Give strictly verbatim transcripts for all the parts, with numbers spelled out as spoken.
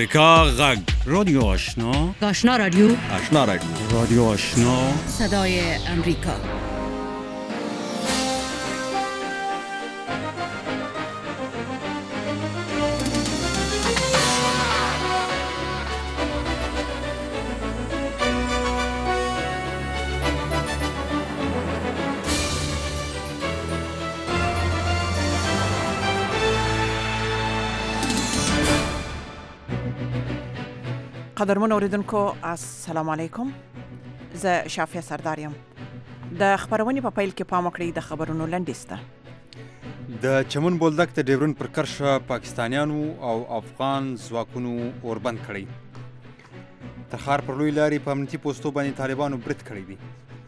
امریکا غږ رادیو آشنا آشنا رادیو آشنا رادیو رادیو آشنا صدای امریکا. قدرمن اوریدونکو السلام علیکم. زه شافیه سرداریم. د خبرونې په پیل کې پام وکړئ د خبرونو لنډیسته. د چمن بولدک د ډیورن پر کرښه پاکستانیانو او افغان ځواکونو اوربند کړی. تر ښار پر لوی لارې په امنیتي پوستو باندې طالبانو برید کړی دی.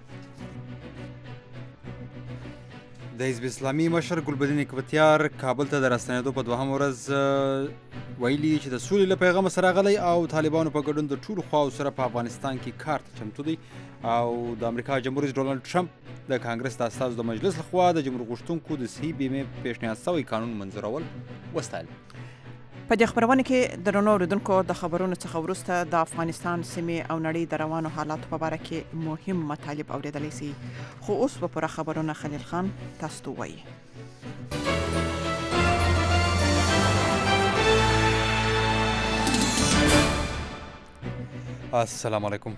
د حزب اسلامي مشر ګلبدین اکبتیار کابل ته د راستنېدو په دوهم ورځ ویلي چې د سولې له پیغامه سره راغلی او طالبانو په ګډون د ټولو خواو سره په افغانستان کې کار ته چمتو دی. او د امریکا جمهور رئیس ډونالډ ټرمپ د کانګرس د استازو د مجلس لخوا د جمهور غوښتونکو د صحي بیمې پیشنهاد شوی قانون منظورول وستایل. په دې خبرونه کې درنو اوریدونکو د خبرونو څخه وروسته د افغانستان سیمې او نړۍ د روانو حالاتو په اړه کې مهم مطالب اوریدلی سي. خو اوس په پوره خبرونه خلیل خان تاسو ته وایي. السلام علیکم.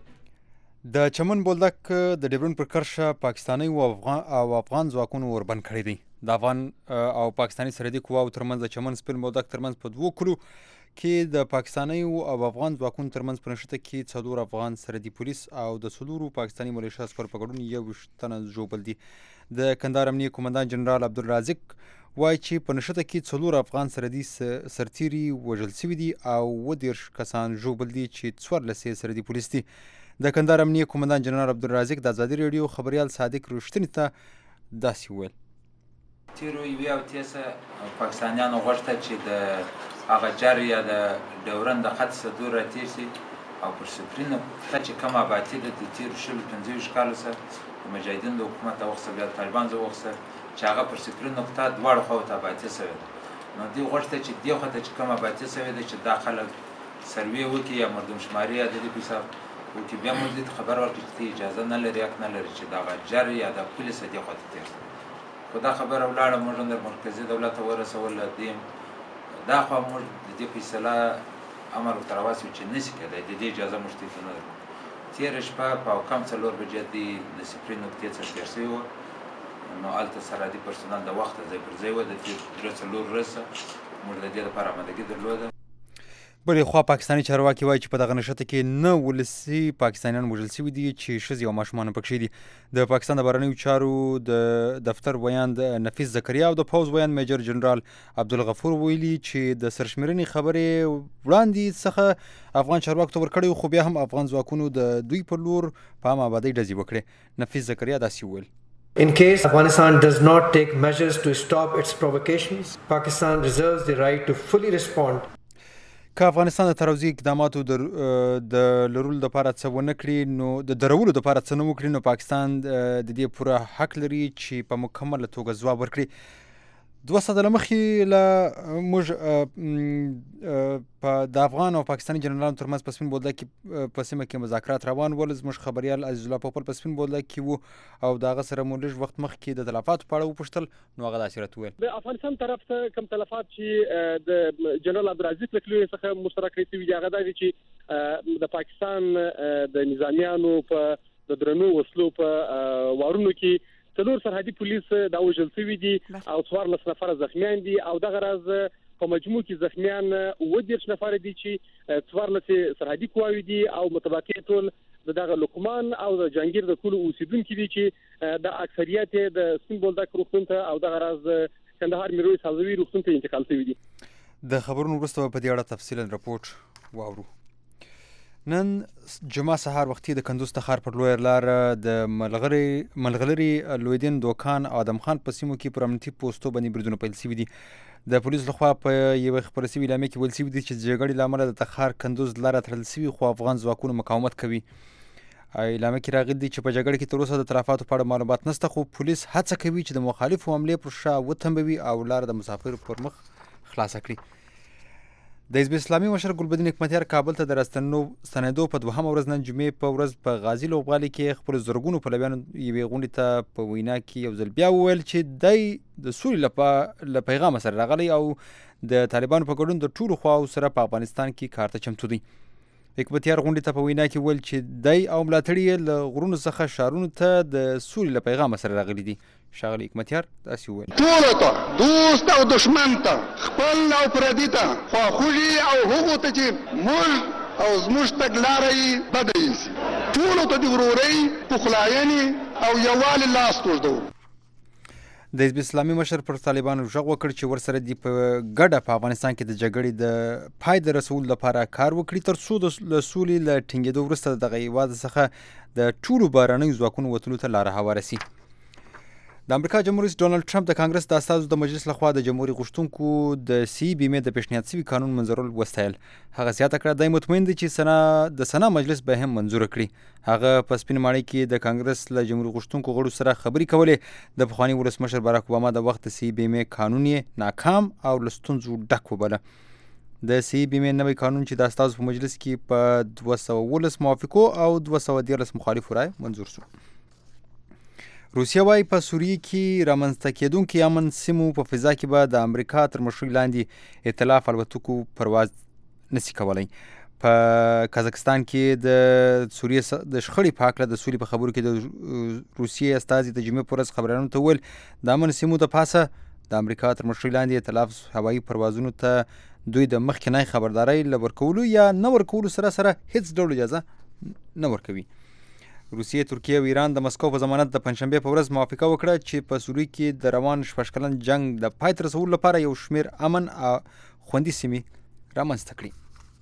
د چمن بولدک د ډیورن پر کرښه پاکستاني او افغان او افغان ځواکونو اوربند کړی دی. د افغان او پاکستاني سرحدي قواو ترمنځ د چمن سپین بولدک ترمنځ په دوو کلو کې د پاکستاني او افغان ځواکونو ترمنځ په نښته کې څلور افغان سرحدي پولیس او د څلورو پاکستاني ملیشه عسکرو په ګډون یوویشت تنه ژوبل دي. د کندهار امنیه قومندان جنرال عبدالرازق وایي چې په نښته کې څلور افغان سرحدي سرتیري وژل شوي دي او اووه دېرش کسان ژوبل دي چې څوارلس یې سرحدي پولیس دي. د کندهار امنیه قومندان جنرال عبدالرازق د ازادي راډیو خبریال صادق رښتیني ته داسې وویل. تیرو یوې هفتې څخه پاکستانیانو غوښتل چې د هغه جر یا د ډیورن د خط صدور راتېر شي او پر صفري نقطه چې کومه آبادي ده د تېرو شلو پنځه ویشت کالو څخه د مجاهدینو د حکومت اغوښته بیا د طالبان ځای واخیسته چې هغه پر صفري نقطه دواړو خواو ته آبادي شوې ده. نو دوی غوښتل چې دې خوا ته چې کومه آبادي شوې ده چې دا خلک سروې وکړي یا مردمشماري یا د دې په حساب وکړي. بیا موږ دې ته خبر ورکړي چې ته اجازه نه لرې حق نه لري چې دغه جر یا د پولیس دې خوا ته تېر شي. خو دا خبره ولاړه موږ هم د مرکزي دولت ته ورسوله. دیم دا خوا موږ د دې فیصله امر ورته راواستوي چې نشي کېدی د دې اجازه موږ ته نه درکوو. تېره شپه په کم څلور بجې دوی د صفري نقطې څخه تېر شوي وو. نو هلته سرحدي پرسونل د وخته ځای پر ځای وو. د تېر درې څلور ورځې موږ د دې لپاره آمادګي درلوده. بلې خوا پاکستاني چارواکي وایي چې په دغه نښته کې نه ولسي پاکستانیان وژل شوي دي چې ښځې او ماشومان هم پکښې دي. د پاکستان د بهرنیو چارو د دفتر ویاند نفیس زکریا او د پوځ ویاند میجر جنرال عبدالغفور ویلي چې د سرشمېرنې خبرې وړاندې څخه افغان چارواکو ته ورکړی خو بیا هم افغان ځواکونو د دوی پر لور په عامه آبادۍ ډزې وکړې. نفیس زکریا داسې وویل. In case Afghanistan does not take measures to stop its provocations, Pakistan reserves the right to fully respond. که افغانستان د تروزی اقداماتو د لرلو دپاره څه ونه کړي نو د درولو دپاره څه نه وکړي نو پاکستان د دې پوره حق لري چې په مکمله توګه ځواب ورکړي. دوه ساعته مخکې له موږ د افغان او پاکستاني جنرالانو ترمنځ په سپین بولدک کې په سیمه کې مذاکرات روان ول. زموږ خبریال عزیز الله پوپل په سپین بولدک کې و او د هغه سره مو لږ وخت مخکې د تلفاتو په اړه وپوښتل نو هغه داسې راته وویل. د افغانستان طرف ته کوم تلفات چې د جنرال عبدالعزیز له خولې څخه مشترک کړي شوي دي هغه دا دي چې د پاکستان د نظامیانو په د درنو وسلو په وارونو کې څلور سرحدي پولیس دا وژل شوي دي او څوارلس نفره زخمیان دي او دغه راز په مجموع کې زخمیان اووه دېرش نفره دي چې څوارلس سرحدي قواوې دي او متبقي ټول د دغه لقمان او د جهانګیر د کلو اوسیدونکي دي چې د اکثریت د سپین بولدک روغتون ته او دغه راز کندهار میرویس حمزوي روغتون ته انتقال شوي دي. د خبرونو وروسته په دې اړه تفصیلا رپورټ واورو. نن جمعه سهار وختي د کندوز تخار پر لویه لار د ملغلرې لویدین دوکان ادم خان په سیمو کې پر امنیتي پوستو باندې بریدونه پیل شوي دي. د پولیسو لخوا په یوه خپره شوې اعلامیه کې ویل شوي دي چې د جګړې له امله د تخار کندوز لاره تړل شوي خو افغان ځواکونو مقاومت کوي. اعلامیه کې راغلي دي چې په جګړه کې تر اوسه د تلفاتو په اړه معلومات نشته خو پولیس هڅه کوي چې د مخالفو حملې پر شا وتمبوي او لاره د مسافرو پر مخ خلاصه کړي. د حزب اسلامي مشر ګلبدین حکمتیار کابل ته د راستنو سندو په دوهمه ورځ نن جمعې په ورځ په غازي لوبغالي کې خپل زرګونو پلویانو یوې غونډې ته په وینا کې یو ځل بیا وویل چې دی د سولې له پیغامه سره راغلی او د طالبانو په ګډون د ټولو خواو سره په افغانستان کې کار ته چمتو دی. حکمتیار غونډې ته په وینا کې ویل چې دی او ملاتړي یې له غرونو څخه ښارونو ته د سولې له پیغامه سره راغلي دي. ښاغلي حکمتیار داسې وویل: ټولو ته، دوست او دشمن ته، خپل او پردي ته، خواخوږي او هغو ته چې موږ او زموږ تګلاره یې بده ایسي، ټولو ته د ورورۍ، پخلاینې او یووالي لاس اوږدوو. د حزب اسلامي مشر پر طالبانو غږ وکړ چې ورسره دې په ګډه په افغانستان کې د جګړې د پای د رسولو لپاره کار وکړي تر څو د سولې له ټینګېدو وروسته دغه هېواد څخه د ټولو بهرنیو ځواکونو وتلو ته لاره هواره سي. د امریکا جمهور رئیس ډونالډ ټرمپ د کانګرس د استازو د مجلس لخوا د جمهوریت غوښتونکو د سی بیمې د پیشنهاد شوي قانون منظورول وستایل. هغه زیاته کړه دی مطمئن دی چې سنا د سنا مجلس به هم منظور کړي. هغه په سپین ماڼۍ کې د کانګرس له جمهوریت غوښتونکو غړو سره خبرې کولې. د پخواني ولسمشر باراک اوباما د وخت د سی بیمې قانون یې ناکام او له ستونزو ډک وبله. د سی بیمې نوی قانون چې د استازو په مجلس کې په دوه سوه اوولس موافقو او دوه سوه دیارلس مخالفو رای منظور شو. روسیه وايي په سوریه کې رامنځته کېدونکي امن سیمو په فضا کې به د امریکا تر مشرۍ لاندې ائتلاف الوتکو پرواز نشي کولی. په کازاکستان کې د سوریه د شخړې په هکله د سولې په خبرو کې د روسیې استازي د جمعې په ورځ خبریالانو ته وویل د امن سیمو د پاسه د امریکا تر مشرۍ لاندې ائتلاف هوایي پروازونو ته دوی د مخکینی خبردارۍ له ورکولو یا نه ورکولو سره سره هیڅ ډول اجازه نه ورکوي. روسیې، ترکیه او ایران د مسکو په ضمانت د پنجشنبې په ورځ موافقه وکړه چې په سوریه کې د روان شپږ کلن جنگ د پای ته رسولو لپاره یو شمېر امن او خوندي سیمې رامنځته کړي.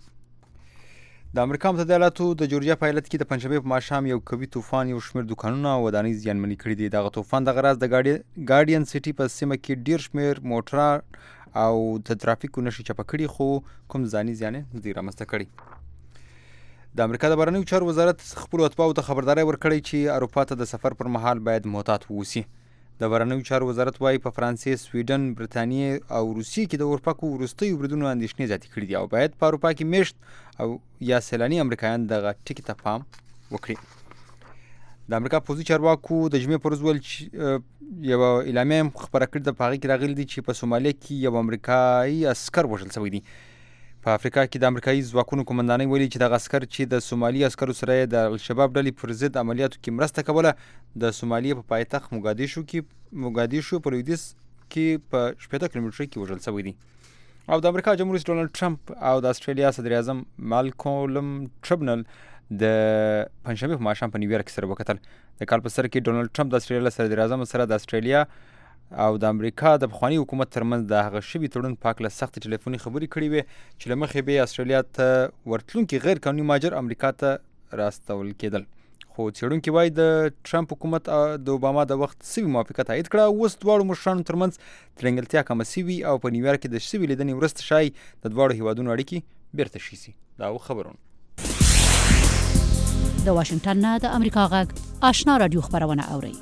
د امریکا متحده ایالاتو د جورجیا په ایالت کې د پنجشنبې په ماښام یو قوي طوفان یو شمېر دوکانونه او ودانۍ زیانمنې کړي دي. دغه طوفان دغه راز د ګارډین سټي په سیمه کې ډېر شمېر موټر او د ترافیکو نښې چپه کړي خو کوم ځاني زیان یې نه دی رامنځته کړی. د امریکا د بهرنیو چارو وزارت خپلو اتباعو ته خبرداری ورکړی چې اروپا ته د سفر پر مهال باید محتاط واوسي. د بهرنیو چارو وزارت وایي په فرانسې، سویډن، برتانیې او روسیې کې د اورپکو وروستیو بریدونو اندېښنې زیاتې کړي دي او باید په اروپا کې میشت او یا سیلاني امریکایان دغه ټکي ته پام وکړي. د امریکا پوځي چارواکو د جمعې پر ورځ ویل چې یوه اعلامیه هم خپره کړې ده، په هغې کې راغلي دي چې په سومالیا کې یو امریکایي عسکر وژل شوی دی. په افریقا کې د امریکایي ځواکونو قومندانۍ ویلي چې دغه عسکر چې د سومالي عسکرو سره یې د الشباب ډلې پر ضد عملیاتو کې مرسته کوله د سومالیا په پایتخت موګادیشو کې موګادیشو په لویدیځ کې په شپېته کیلومترۍ کې وژل شوی دی. او د امریکا جمهور رئیس ډونالډ ټرمپ او د استرالیا صدر اعظم مالکولم ټربنل د پنجشنبې په ماښام په نیویارک کې سره وکتل. د کال په سر کې ډونالډ ټرمپ د استرالیا صدر اعظم سره د استرالیا او د امریکا د پخواني حکومت ترمنځ د هغه شوي تړون په هکله سختې ټلیفوني خبرې کړې وې چې له مخې به یې استرالیا ته ورتلونکي غیر قانوني مهاجر امریکا ته راستول کېدل. خو څېړونکي وایي د ټرمپ حکومت د اوباما د وخت سوي موافقه تایید کړه. اوس دواړو مشرانو ترمنځ ترنګلتیا کمه سوي او په نیویارک کې د شوي لیدنې وروسته ښایي د دواړو هیوادونو اړیکې بیرته ښې سي. دا و خبرونه. د واشنګټن نه د امریکا غږ آشنا رادیو خبرونه اورئ.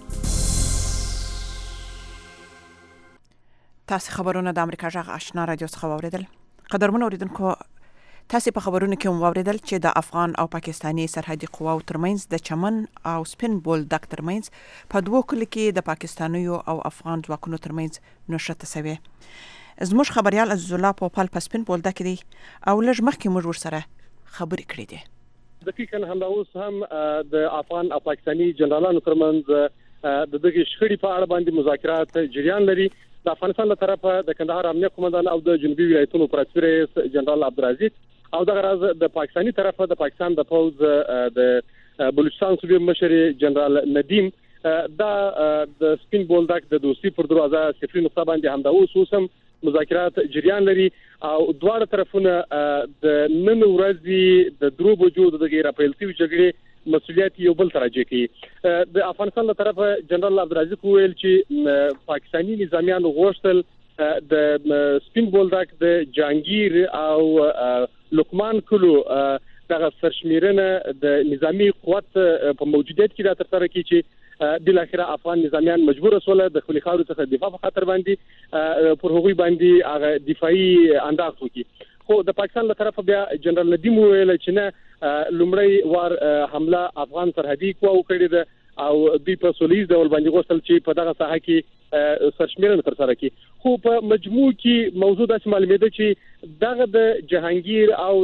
تاسو خبرونه د امریکا غږ آشنا رادیو څخه واوریدل. قدرمن اوریدونکو، تاسو په خبرونو کې هم واوریدل چې د افغان او پاکستاني سرحدي قواو ترمنځ د چمن او سپین بولدک ترمنځ په دوه کلو کې د پاکستانیو او افغان ځواکونو ترمنځ نښته سوې. زموږ خبريال عزیز الله پوپل په سپین بولدک دی او لږ مخکې موږ ورسره خبرې کړې دي. دقیقاً همدا اوس هم د افغان او پاکستاني جنرالانو ترمنځ د دغه شخړې په اړه باندې مذاکرات جریان لري. د افغانستان له طرفه د کندهار امنیه قومندان او د جنوبي ولایتونو پرسفیر جنرال عبدالعزیز او دغه راز د پاکستاني طرفه د پاکستان د پوز د بلوچستان صوبې مشر جنرال ندیم دا د سپین بولدک د دوستي پر دروازه صفري نقطه باندې همدا اوس هم مذاکرات جریان لري او دواړه طرفونه د نن ورځې د درو بجو د غیر اپریلتي جګړې مسؤلیت یو بل ترجه کوي. د افغانستان له طرفه جنرال عبدالعزیز ویل چې پاکستاني نظامیانو غوښتل د سپین بولدک د جانگیر او لقمان کلو دغه سرشمیرنه د نظامی قوت په موجودیت کې را ترسره کړي چې بل اخره افغان نظامیان مجبور شول د خپل خاورو څخه دفاع په خاطر باندې پر هغوی باندې هغه دفاعي انداز وکړي. خو د پاکستان له طرفه بیا جنرال ندیم ویل چې نه لومړی وار حمله افغان سرحدي قواو کړې ده او دوی په سولیز ډول باندې غوښتل چې په دغه ساحه کې سرشمېرنه ترسره کړي خو په مجموع کې موضوع داسې معلومېده چې دغه د جهانگیر او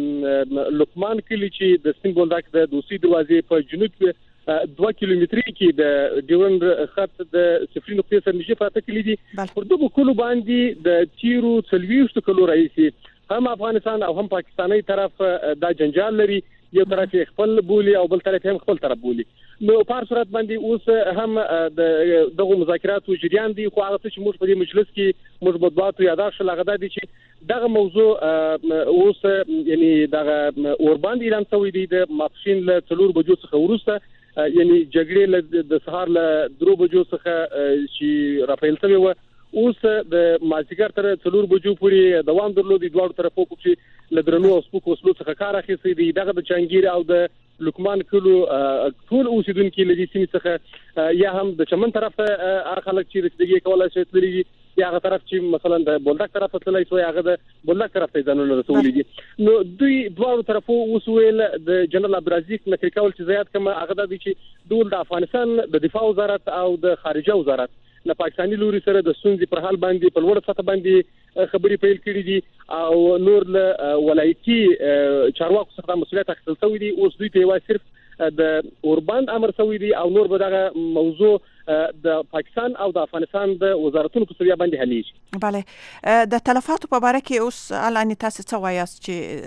د لقمان کلی چې د سپین بولدک د دوسي دروازې په جنوب دوه کیلومتري کې د ډیورند خط د صفر نقطې سره نږدې پراته کلی دي پر دغه کلو باندې د تیرو څلوېښتو کلو راهیسې هم افغانستان او هم پاکستاني طرف دا جنجال لري یو طرف خپل بولی او بل طرف هم خپل طرف بولی نو په صورت باندې اوس هم د دغه مذاکراتو جریان دي خو هغه چې موږ په دې مجلس کې موږ مطبوعاتو یاداښت لغدا دي چې دغه موضوع اوس یعنی دغه اورباند اعلان شوی دی د ماپښین له څلور بجو څخه وروسته یعنی جګړې د سهار له درو بجو څخه چې راپیل شوی و اوس د مازیګر تر څلور بجو پورې دوام درلود د دوه طرفو کې لدرنو او سپوک وسلو څخه کار اخیستی دی دغه د چنګیر او د لقمان کلو ټول اوسیدونکو لدی سیمې څخه یا هم د چمن طرف ته خلک چې رسیدګي کولای شي تللی یا هغه طرف چې مثلا د بولدک طرف ته تللی شو هغه د بولدک طرف ته ځانونه رسولي دي نو دوی دوه طرفو اوس ویل د جنرال عبدالرزاق نکري کول چې زیات کما هغه د چې دول د افغانستان د دفاع وزارت او د خارجه وزارت د پاکستاني لوري سره د سنځي پر حال باندې په لوړ سطح باندې خبري پیل کړې دي او نور له ولایتي چارواکو څخه مسؤلیت اخیستل شوی دی اوس دوی ته صرف د اورباند امر شوی دی او نور به دغه موضوع د پاکستان او د افغانستان د وزارتونو په سریه باندې حلیږي. بله د تلفاتو په باره کې اوس الان تاسو څه وایاست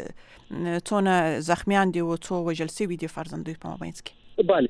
چې څونه زخمیان دي او څو وژل شوي دي فرزندوی په مابینځ کې؟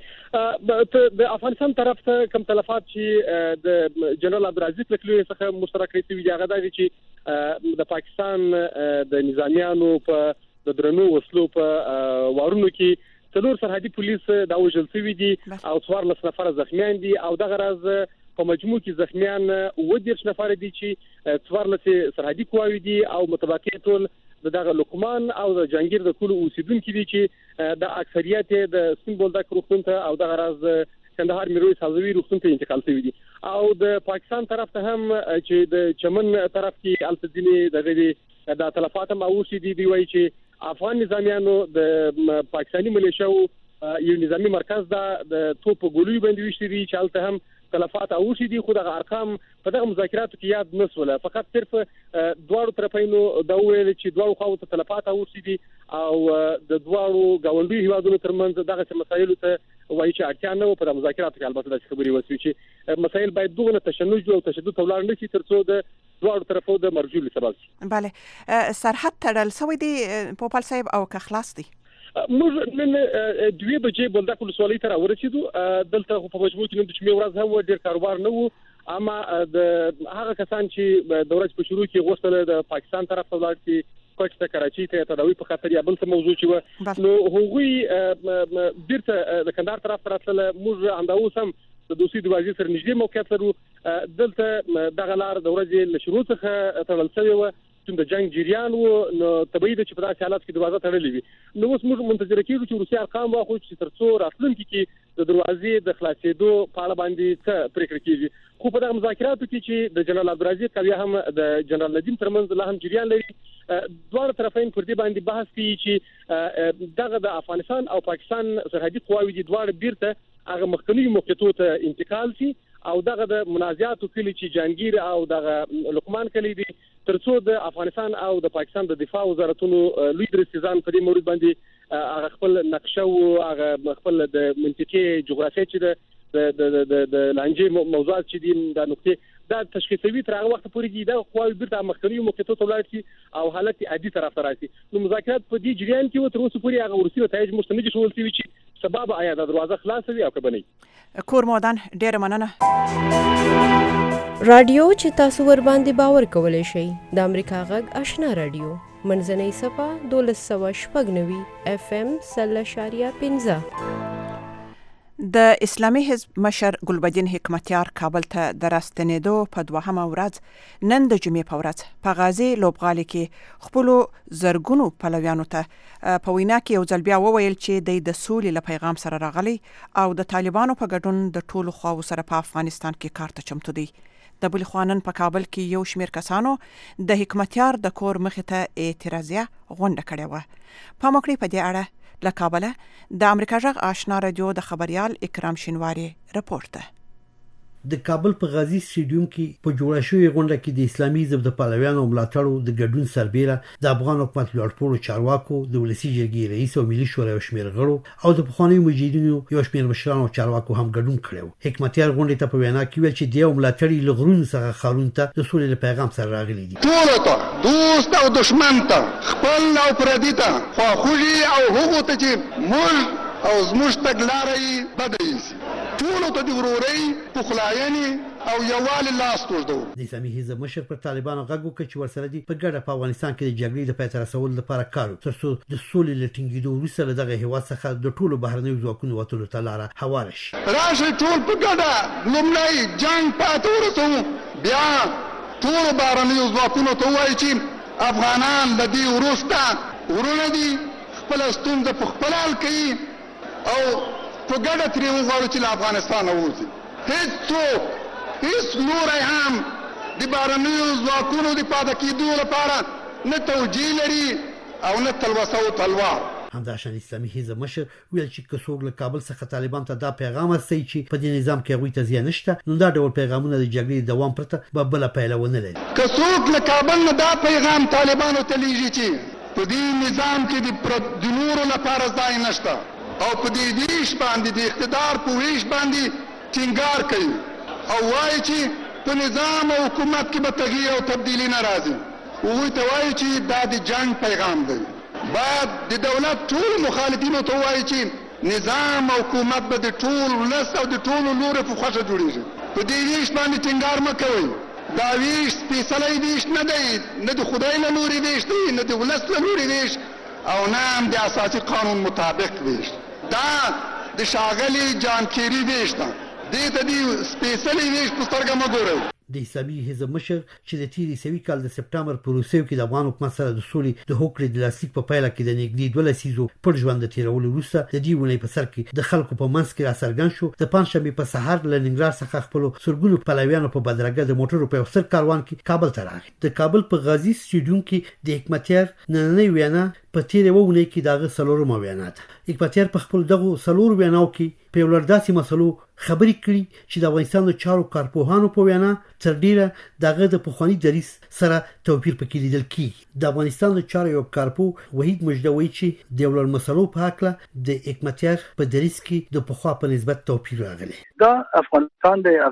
بله د افغانستان طرف ته کوم تلفات چې د جنرال عبدالرزاق لکلوی څخه مشترک شوي دي هغه دا دي چې د پاکستان د نظامیانو په د درنو وسلو په وارونو کې څلور سرحدي پولیس دا وژل شوي دي او څوارلس نفره زخمیان دي او دغه راز په مجموع کې زخمیان اووه دېرش نفره دي چې څوارلس سرحدي قواوې دي او متبقي ټول دغه لقمان او د جهانگیر د کلو اوسیدونکو دي چې د اکثریت د سپین بولدک روغتون ته او دغه راز کندهار میرویس حوزوي روغتون ته انتقال شوي دي او د پاکستان طرف ته هم چې د چمن طرف کې التزینی دغه د تلفات هم اوسې دي دی وایي چې افغان نظامیانو د پاکستاني ملیشو یو نظامی مرکز دا د توپ ګولوي باندې وشتي دي چې هلته هم تلفات اوسې دي خو دغه ارقام په دغه مذاکراتو کې یاد نسوله فقط صرف دواړو طرفینو دا ویل چې دواړو خواو ته تلفات اوسې دي او د دواړو ګاونډي هیوادونو ترمنځ دغه مسایلو ته وایي چې اړتیا نه و په مذاکراتو کې البته د خبري وسوي چې مسایل باید دغه تشنج او تشدد تولار نه شي ترڅو د دواړو طرفو د مرجو لسبب. بله سرحد تړل سوی دی پوپل صاحب او که خلاص دی؟ موږ نن دوه بجې بولدک ولسوالۍ ته راورسېدو دلته په مجموع کې نن د شپې ورځ هم ډېر کاروبار نه و اما د هغه کسان چې د ورځ په شروع کې غوښتل د پاکستان طرف ته ولاړ شي کوټ ته کراچۍ ته تداوی په خاطر یا بل څه موضوع چې و نو هغوی بیرته د کندهار طرف ته راتلل موږ همدا اوس هم د دوسي دروازې سره نږدې موقعیت لرو دلته دغه لار د ورځې له شروع څخه تړل شوې وه چې د جنگ جریان وو نو طبيعي ده چې په داسې حالات کې دروازه تړلې وي نو اوس موږ منتظر کېږو چې روسي ارقام واخلو چې ترڅو راتلونکي کې د دروازې د خلاصېدو په اړه باندې څه پریکړه کېږي خو په دغه مذاکراتو کې چې د جنرال عبدالرزاق او هم د جنرال ندیم ترمنځ لا هم جریان لري دواړه طرفین پر دې باندې بحث کوي چې دغه د افغانستان او پاکستان سرحدي قواوې دي دواړه بیرته هغه مخکنی موقعیتونو ته انتقال شي او دغه د منازعاتو کلی چې جهانگیر او دغه لقمان کلی دي ترڅو د افغانستان او د پاکستان د دفاع وزارتونو لوی درستیزان په دې مورد باندې هغه خپل نقشه او هغه خپل د منطقي جغرافیه چې د د د د لانجې موضوعات چې دي د نقطې دا تشخیصوي تر هغه وخت پورې چې دا خو بیرته مخکنی موقعیتونو ته ولاړ شي او حالت عادي طرف ته راشي نو مذاکرات په دې جریان کې و تر اوسه پورې هغه ورسي نتایج مستند شول چې سبب آیا د دروازه خلاصوي او کبني کور مودان ډېر مننه رادیو چې تاسو ور باندې باور کولای شئ د امریکا غږ آشنا رادیو منځنۍ صفه دولس سوه شپږ نوي اف ام سل اشاریه پنځه د اسلامي حزب مشر ګلبدین حکمتیار کابل ته د راستنېدو په دوهمه ورځ نن د جمعې په ورځ په غازي لوبغالي کې خپلو زرګونو پلویانو ته په وینا کې یو ځل بیا وویل چې د سولې له پیغام سره راغلي او د طالبانو په ګډون د ټولو خواو سره په افغانستان کې کار ته چمتو دي. د بل خوا نن په کابل کې یو شمېر کسانو د حکمتیار د کور مخې ته اعتراضیه غونډه کړې وه. پام وکړئ په دې اړه له کابله د امریکا غږ آشنا رادیو د خبريال اکرام شینواری رپورټ ده. د کابل په غازی سټیډیوم کې په جوړه شوې غونډه کې د اسلامي حزب د پهلویانو ملاتړو د ګډون سربېره د افغان حکومت لوړپوړو چارواکو د ولسی جرګې رئیس او ملي شورا یو شمېر غړو او د پخوانیو مجاهدینو یو شمېر مشرانو او چارواکو هم ګډون کړی. حکمتیار غونډې ته په وینا کې ویل چې د یو ملاتړي له غرونو څخه خارون ته د سولې له پیغام سره راغلي دي. ټولو ته دوست او دشمن ته خپل او پردي ته خواخوږي او هغو ته چې موږ او زموږ تګلارې بدلې شي ټولو ته د ورورۍ پخلاینې او یووالي لاس اوږدوو. د اسلامي حزب مشر پر طالبانو غږ وکړ چې ورسره دي په ګډه په افغانستان کې د جګړې د پای ته رسولو لپاره کار وکړي تر څو د سولې له ټینګېدو وروسته له دغه هېواد څخه د ټولو بهرنیو ځواکونو وتلو ته لاره هواره شي. راشئ ټول په ګډه لومړی جنګ پای ته ورسوو بیا ټولو بهرنیو ځواکونو ته ووایي چې افغانان له دې وروسته ورونه دي خپله ستونزه په خپله حل کوي او په ګډه ترې وغواړو چې له افغانستانه ووځي. هېڅوک هېڅ لوری هم د بهرنیو ځواکونو د پاتې کېدو لپاره نه توجیه لري او نه تلوسه او تلوار. همداشان اسلامي حزب مشر ویل چې که څوک له کابل څخه طالبان ته دا پیغام رسوي چې په دې نظام کې هغوی ته زیان نشته نو دا ډول پیغامونه د جګړې دوام پرته به بله پایله ونه لري. که څوک له کابل نه دا پیغام طالبانو ته لیږي چې په دې نظام کې د نورو لپاره ځای نشته او په دې ویش باندې د اقتدار په ویش باندې ټینګار کوي او وایي چې په نظام او حکومت کې به تغییر او تبدیلی نه راځي هغوی ته وایي چې دا د جنګ پیغام دی. باید د دولت ټول مخالفینو ته وایي چې نظام او حکومت به د ټول ولس او د ټولو لورې په خوښه جوړېږي. په دې ویش باندې ټینګار مه کوئ. دا ویش سپېڅلی ویش نه دی نه د خدای له لورې ویش دی نه د ولس له لورې ویش او نه هم د اساسي قانون مطابق ویش. دا د شاغلي جان کیری ویش ده. دې ته د سپېڅلي ویش په سترګه مه ګورئ. د اسلامي حزب مشر چې د تیر عیسوي کال د سپټمبر په روسیو کې د افغان حکومت سره د سولې د هوکړې د لاسلیک په پایله کې د نږدې دوه لسیزو پټ ژوند د تېرولو وروسته د دې اونۍ په سر کې د خلکو په منځ کې راڅرګند شو. د پنجشنبې په سهار له ننګرهار څخه خپلو سلګونو پلویانو په بدرګه د موټرو په یو ستر کاروان کې کابل ته راغی. د کابل په غازی سټیډیوم کې د حکمتیار نننۍ وینا په تیرې اوه اونۍ کې د هغه څلورمه وینا ده. حکمتیار په خپلو دغو څلورو ویناو کې په یو لړ داسې مسلو خبرې کړي چې د افغانستان د چارو کارپوهانو په وینا تر ډیره د هغه د پخواني دریځ سره توپیر پکې لیدل کېږي. د افغانستان د چارو یو کارپوه وحید مجده وایي چې د یو لړ مسلو په هکله د حکمتیار په دریځ کې د پخوا په نسبت توپیر راغلی. دا افغانستان دی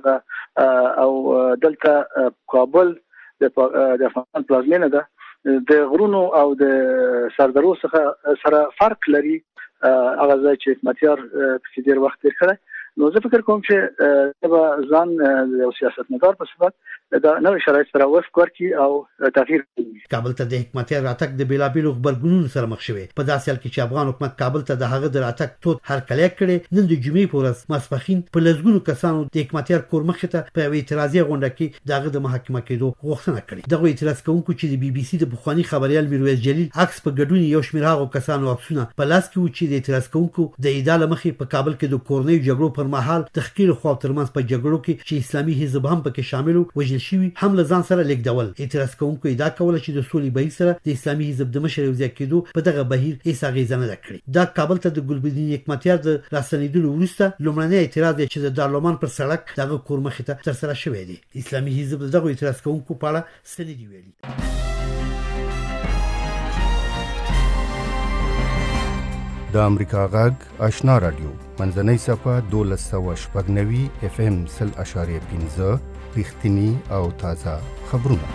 هغه او دلته کابل د افغانستان پلازمینه ده د غرونو او د سردرو څخه سره فرق لري. هغه ځای چې حکمتیار په ډېر وخت تېر کړی نو زه فکر کوم چې دا ځان یو سیاستمدار په صفت دا نوې شرایط سره وفق ورکړي او تغییر کوي. کابل ته د حکمتیار راتګ د بیلابیلو غبرګونونو سره مخ شوی. په داسې حال کې چې افغان حکومت کابل ته د هغه د راتګ تود هرکلی کړی. نن د جمعې په ورځ ماسپښین په لسګونو کسانو د حکمتیار کور مخې ته په یوې اعتراضي غونډه کې د هغه د محاکمه کېدو غوښتنه کړې. دغو اعتراض کوونکو چې د بي بي سي د پخواني خبریال میرویس جلیل عکس په ګډون یو شمېر هغو کسانو عکسونه په لاس کې و چې د اعتراض کوونکو د ادعا له مخې په کابل کې د کورنیو جګړو پر مهال د ښکېلو خواو ترمنځ په جګړو کې چې اسلامي حزب هم پکې شامل و وژل شوي هم له ځان سره لیږدول. اعتراض کوونکو ادعا کوله چې د سولې بهیر سره د اسلامي حزب د مشر یوځای کېدو په دغه بهیر هېڅ اغېزه نه ده کړې. دا کابل ته د ګلبدین حکمتیار د راستنېدلو وروسته لومړنی اعتراض دی چې د دارالعمان پر سړک د هغه کور مخې ته ترسره شوی دی. اسلامي حزب د دغو اعتراض کوونکو په اړه څه نه دي ویلي. د امریکا غږ آشنا رادیو منځنۍ صفحه دولس سوه شپږ نوي اف ام سل اشاریه پنځه رښتیني او تازه خبرونه.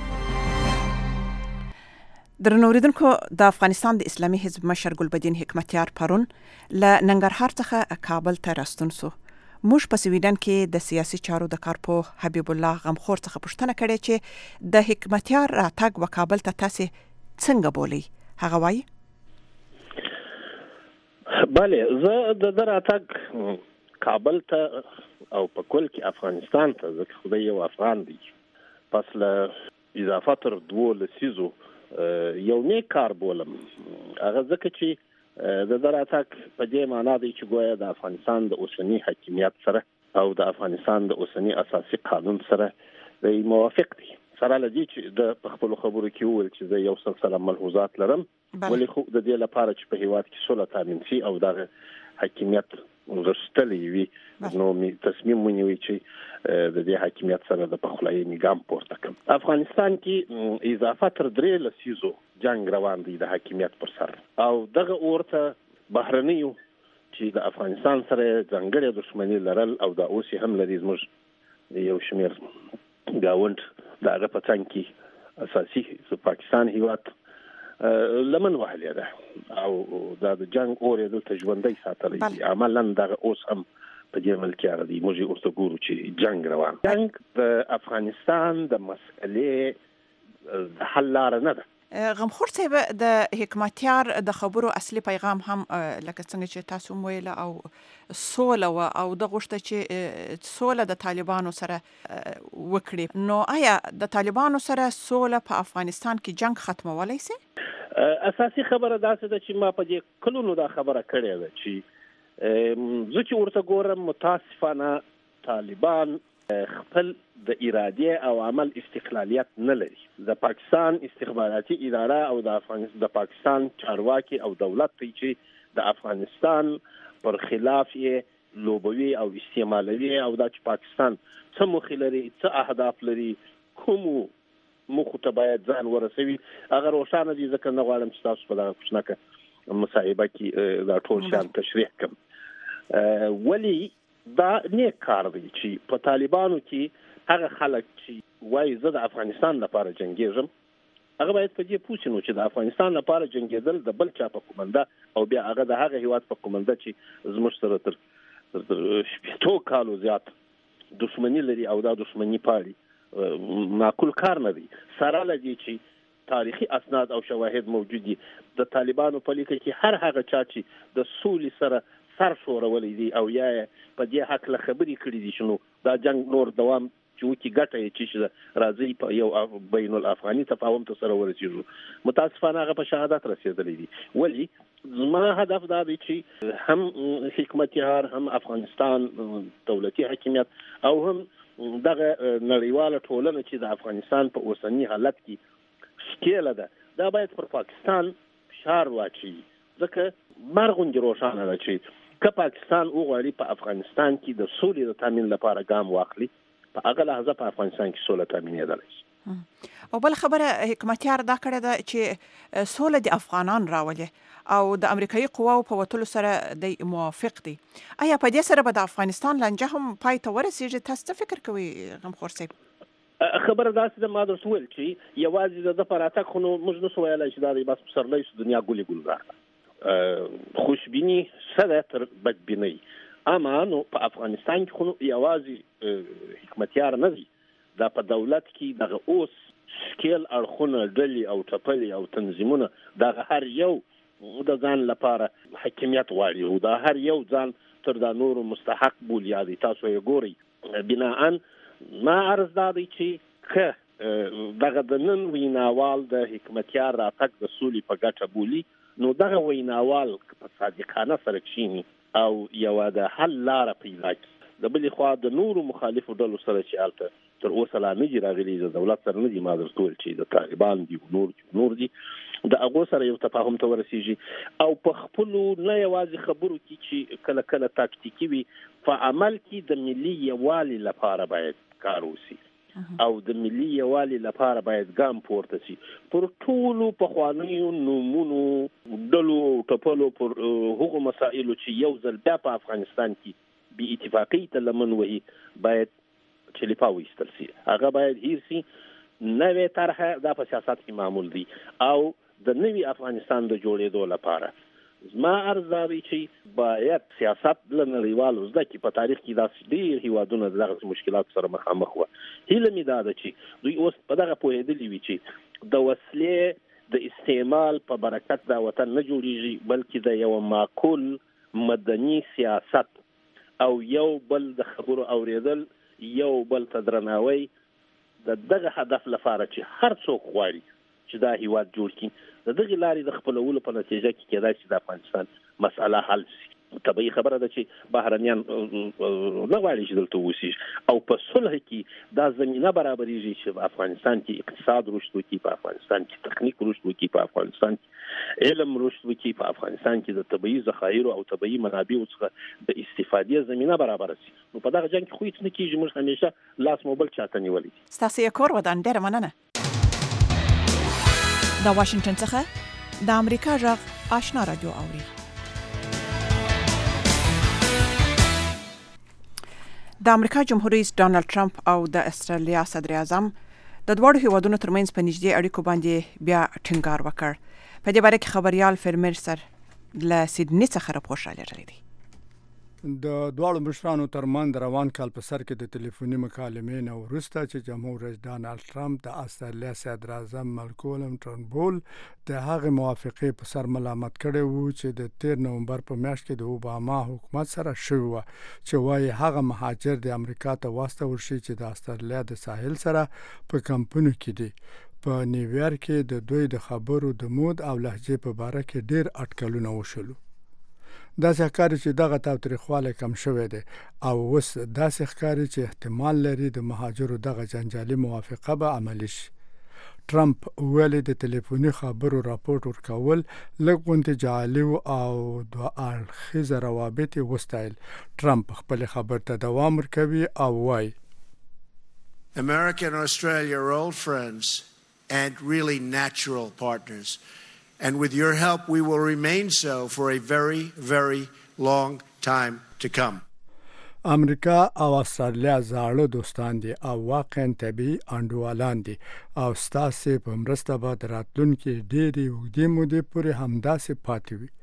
درنو اوریدونکو د افغانستان د اسلامي حزب مشر ګلبدین حکمتیار پرون له ننګرهار څخه کابل ته راستون سو. موږ په سویډن کې د سیاسي چارو د کارپوه حبیب الله غمخور څخه پوښتنه کړې چې د حکمتیار راتګ و کابل ته تاسې څنګه بولئ. هغه وایي بله زه د ده راتګ کابل ته او په کل کې افغانستان ته ځکه خدای یو افغان دی پس له اضافه تر دوو لسیزو یو نیک کار بولم. هغه ځکه چې د ده راتګ په دې معنا دی چې ګویا د افغانستان د اوسني حاکمیت سره او د افغانستان د اوسني اساسي قانون سره دی موافق دی سره لدی چې د خپل خبرو کې وویل چې زه یو سلسله ملحوظات لرم ولې خو د دې لپاره چې په هیواد کې سوله تامین شي او دغه حاکمیت غښتلی وي نو تصمیم ونیوي چې د دې حاکمیت سره د پخلاینې ګام پورته کړم. افغانستان کې اضافه تر درې لسیزو جنگ روان دی د حاکمیت پر سر او دغه اورته بهرنیو چې د افغانستان سره ځانګړې دښمني لرل او د اوس هم لري زموږ یو شمېر ګاوند د هغه په څنګ کې اساسي پاکستان هیواد لمن وهلې ده او دا د جنگ اورې دلته ژوندی ساتلی دي عملا دغه اوس هم په دې ملکیار دي موږ اوس ګورو چې جنگ روان جنگ د افغانستان د مسئلې د حل لاره نه ده. غمخور صاحب د حکمتیار د خبرو اصلي پیغام هم لکه څنګه چې تاسو ویل او سوله و او د غوښته چې سوله د طالبانو سره وکړي نو آیا د طالبانو سره سوله په افغانستان کې جنگ ختمولای شي؟ اساسي خبره دا ده چې ما په دې کلونو دا خبره کړې ده چې زه چې ورته ګورم متاسفانه طالبان خپل د اراده او عمل استقلالیت نه لري. د پاکستان استخباراتي اداره او د افغانستان د پاکستان چارواکي او دولت چې د افغانستان پر خلاف یې لوبوي او استعمالوي او د پاکستان څه موخې لري څه اهداف لري کوم موخو ته باید ځان ورسوي هغه روښانه دي ځکه نه غواړم چې تاسو په دغه کوچنکه مصاحبه کې دا ټول شیان تشریح کړم. ولی دا نیک کار دی چې په طالبانو کې هغه خلک چې وایي زه د افغانستان لپاره جنګیږم هغه باید په دې پوه شي نو چې د افغانستان لپاره جنګېدل د بل چا په کومنده او بیا هغه د هغه هیواد په کومنده چې زموږ سره تر شپېتو کالو زیات دښمني لري او دا دښمني پالي معقول کار نه دی. سره له دې چې تاریخي اسناد او شواهد موجود دي د طالبانو په لیکه کې هر هغه چا چې د سولې سره سر شورولې دي او یا په دې حق له خبرې کړې دي شنو دا جنگ نور دوام چې وکي ګټه یې چې راځي په یو بین الافغاني تفاهم ته سره ورسېږو متاسفانه هغه په شهادت رسېدلې دي. ولی زما هدف دا دی چې هم حکمتیار هم افغانستان دولتي حاکمیت او هم دغه نړیواله ټولنه چې د افغانستان په اوسنی حالت کې ښکېله ده دا باید پر پاکستان فشار واچوي ځکه مرغوندې روښانه ده چې که پاکستان وغواړي په افغانستان کې د سولې د تامین لپاره ګام واخلي په هغه لحظه په افغانستان کې سوله تامینېدلی شي. او بل خبره حکمتیار دا کړې ده چې سوله د افغانان راولي او د امریکایي قواو په وتلو سره د موافق دي. آیا په دې سره به د افغانستان لانجه هم پای ته ورسېږي؟ تاسو څه فکر کوئ غمخور صاحب؟ خبره داسې ده ما درته وویل چې یوازې د ده په راتګ خو نو موږ نشو ویلی چې دا دی بس پسرلی شو دنیا ګلې ګلزار ده. خوشبینی څه ده تر بدبینۍ اما نو په افغانستان کې خو یوازې حکمتیار نه دی دا په دولت کې دغه اوس سکیل اړخونه ډلې او ټپلې او تنظیمونه دغه هر یو د ځان لپاره حاکمیت غواړي او دا هر یو ځان تر دا نورو مستحق بولي دی. تاسو یې ګورئ بناءً ما عرض دا دی چې که دغه د نن ویناوال د حکمتیار راتګ د سولې په ګټه بولي نو دغه ویناوال په صادقانه سره کښیني او یوه د حل لاره پیدا کړي د بلې خوا د نورو مخالفو ډلو سره چې هلته تر اوسه لا نه دي راغلي د دولت سره نه دي ما درته وویل چې د طالبان دي نور دي نور دي د هغو سره یو تفاهم ته ورسېږي او په خپلو نه یوازې خبرو کې چې کله کله تاکتیکي وي په عمل کې د ملي یووالي لپاره باید کار وشي او د ملي یووالي لپاره باید ګام پورته شي پر ټولو پخوانیو نومونو ډلو او ټپلو پر هغو مسایلو چې یو ځل بیا په افغانستان کې بې اتفاقۍ ته لمن وهي باید چلیپا وایستل شي هغه باید هیر شي. نوې طرحه دا په سیاست کې معمول دي او د نوي افغانستان د جوړېدو لپاره زما عرض دا دی چې باید سیاست له نړیوالو زده کړي. په تاریخ کې داسې ډېر هیوادونه د دغسې مشکلاتو سره مخامخ وه. هیله مې دا ده چې دوی اوس په دغه پوهېدلي وي چې د وسلې د استعمال په برکت دا وطن نه جوړېږي بلکې د یو معقول مدني سیاست او یو بل د خبرو اورېدل یو بل ته درناوی د دغه هدف لپاره چې هر څوک غواړي چې دا هیواد جوړ کړي د دغې لارې د خپلولو په نتیجه کې کېدای شي د افغانستان مسأله حل شي. طبيعي خبره ده چې بهرنیان نه غواړي چې دلته اوسېږي او په صلح کې دا زمینه برابرېږي چې په افغانستان کې اقتصاد رشد وکړي، په افغانستان کې تخنیک رشد وکړي، په افغانستان کې علم رشد وکړي، په افغانستان کې د طبیعي ذخایرو او طبیعي منابعو څخه د استفادې زمینه برابره شي. نو په دغه جنګ کې خو هیڅ نه کېږي، موږ همیشه لاس مو بل چاته نیولی دي. ستاسو یې کور ودان، ډېره مننه. د واشنگټن څخه د امریکا غږ آشنا رادیو اوري. د امریکا جمهور رئیس ډانلډ ټرمپ او د استرالیا صدر اعظم د دوړو هیوادونو ترمنځ په نږدې اړیکو باندې بیا ټینګار وکړ. په دې باره کې خبريال فرمر سر له سیدنی څخه راپور راغلی دی. د دواړو مشرانو ترمنځ روان کال په سر کې د ټلیفوني مکالمې نه وروسته چې جمهور رئیس ډانلډ ټرمپ د استرالیا صدر اعظم مالکولم ټرنبول د هغه موافقې په سر ملامت کړی وو چې د تیر نومبر په میاشت کې د اوباما حکومت سره شوی و، چې وايي هغه مهاجر د امریکا ته واستول شي چې د استرالیا د ساحل سره په کمپونو کې دي. په نیویارک کې د دوی د خبرو د مود او لهجې په باره کې ډیر اټکلونه وشول. داسې ښکاري چې دغه تاوتریخوالی کم شوی دی او اوس داسې ښکاري چې احتمال لري د مهاجرو دغه جنجالي موافقه به عملي شي. ټرمپ ویلي د ټلیفوني خبرو راپورټ ورکول لږ غوندې جعلي او دوه اړخیزه روابط یې وستایل. ټرمپ خپل خبر ته دوام ورکوي او وایي America and Australia are old friends and really natural partners. And with your help, we will remain so for a very, very long time to come. امریکا او استرالیا زاړه دوستان دي او واقعا طبیعي انډوالان دي او ستاسې په مرسته به د راتلونکي ډېرې اوږدې مودې پورې همداسې پاتې وي.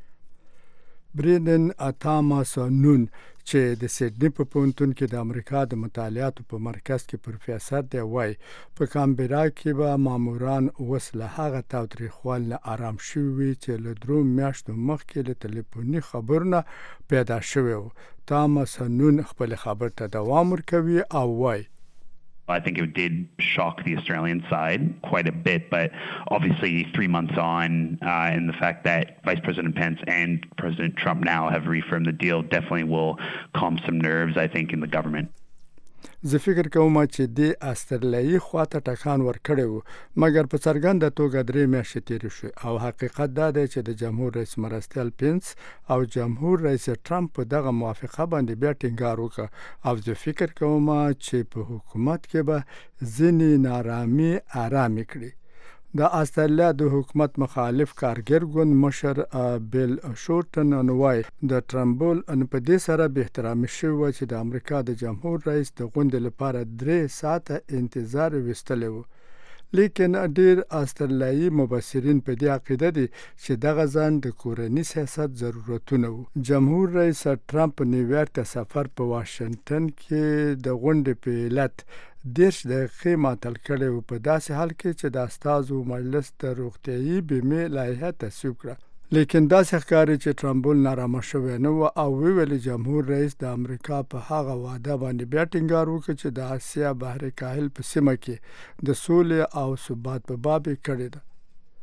بریدن اتاماس نون چې د سیدنی په پوهنتون کې د امریکا د مطالعاتو په مرکز کې پروفیسور دی وایي په کامبرا کې به ماموران اوس له هغه تاوتریخوالي نه آرام شوي وي چې له درو میاشتو مخکې له ټلیفوني خبرونه پیدا شوی و. تاماس نون خپل خبر ته دوام ورکوي او وایي I think it did shock the Australian side quite a bit, but obviously three months on uh, and the fact that Vice President Pence and President Trump now have reaffirmed the deal definitely will calm some nerves, I think, in the government. زه فکر کوم چې د استرالیایي خواته ټکان ورکړی وو، مګر په څرګنده توګه درې میاشتې تېرې شوې او حقیقت دا دی چې د جمهور رئیس مرستیال پینس او جمهور رئیس ټرمپ په دغه موافقه باندې بیا ټینګار وکړ او زه فکر کوم چې په حکومت کې به ځینې نارامي آرامي کړي. د استرالیا د حکومت مخالف کارګر ګوند مشر بیل شورټن وایي د ټرمبول ان په دې سره به احترام شوی چې د امریکا د جمهور رئیس د غونډې لپاره درې ساعته انتظار وستلی و. لیکن ډیر استرالیایي مبصرین په دې عقیده دي چې دغه ځان د کورني سیاست ضرورتونه وو. جمهور رئیس ټرمپ نیویارک ته سفر په واشنگټن کې د غونډې په علت دیرش دقیقې معطل کړی و، په داسې حال کې چې د استازو مجلس د روغتیایي بیمې لایحه تصویب کړه. لیکن داسې ښکاري چې ټرمبول نارامه شوی نه و او ویلي جمهور رئیس د امریکا په هغه وعده باندې بیا ټینګار وکړ چې د اسیا بحر کاهل په سیمه کې د سولې او ثبات په باب یې کړې ده.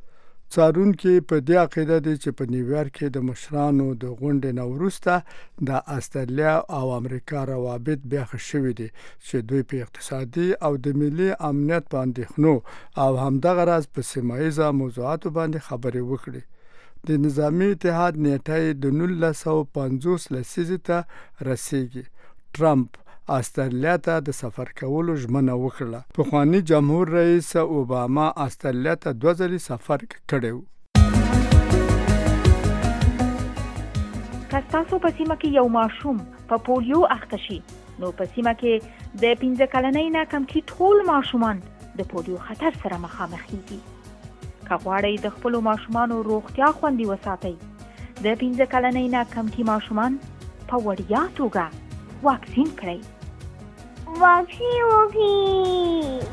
څارونکي په دې عقیده دي چې په نیویارک کې د مشرانو د غونډې نه وروسته د استرالیا او امریکا روابط بیا ښه شوي دي چې دوی په اقتصادي او د ملي امنیت په اندېښنو او همدغه راز په سیمه ییزه موضوعاتو باندې خبرې وکړي. د نظامي اتحاد نیټه د نولس سوه پنځوس لسیزې ته رسیږي. ټرمپ استرالیا ته د سفر کولو ژمنه وکړه. پخوانی جمهور رئیس اوباما استرالیا ته دوه ځلې سفر کړی و. که ستاسو په سیمه کې یو ماشوم په پولیو اخته شي نو په سیمه کې د پنځه کلنۍ نه کمکي ټول ماشومان د پولیو خطر سره مخامخ کیږي. که غواړئ د خپلو ماشومانو روغتیا خوندي وساتئ د پنځه کلنۍ نه کمکي ماشومان په وړیا توګه واکسین کړئ. واکسین وکړئ.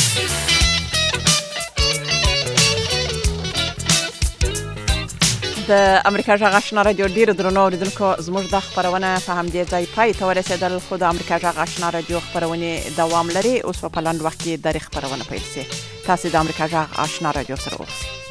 د د امریکا جغ آشنا رادیو ډیر درنو اوریدونکو زموږ د خبرونه په همدې ځای پای ته ورسېدل خو د امریکا جغ آشنا رادیو خبرونه دوام لري اوس په پلان وخت کې د خبرونه پیل شي تاسو د امریکا جغ آشنا رادیو سره اوسئ